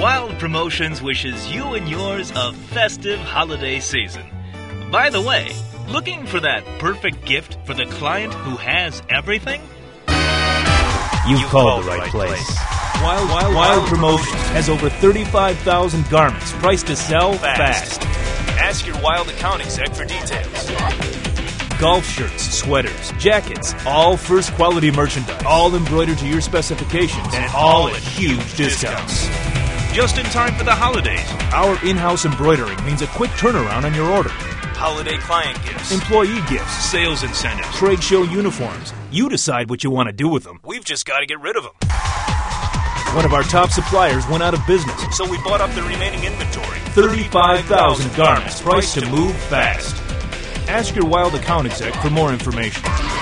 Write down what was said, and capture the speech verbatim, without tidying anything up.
Wild Promotions wishes you and yours a festive holiday season. By the way, looking for that perfect gift for the client who has everything? You've, You've called, called the right, right place. place. Wild, Wild, Wild Promotions has over thirty-five thousand garments priced to sell fast. fast. Ask your Wild account exec for details. Golf shirts, sweaters, jackets, all first quality merchandise, all embroidered to your specifications, and all at huge discounts. Just in time for the holidays. Our in-house embroidering means a quick turnaround on your order. Holiday client gifts, employee gifts, sales incentives, trade show uniforms. You decide what you want to do with them. We've just got to get rid of them. One of our top suppliers went out of business, so we bought up the remaining inventory. thirty-five thousand garments priced to move fast. Ask your Wild account exec for more information.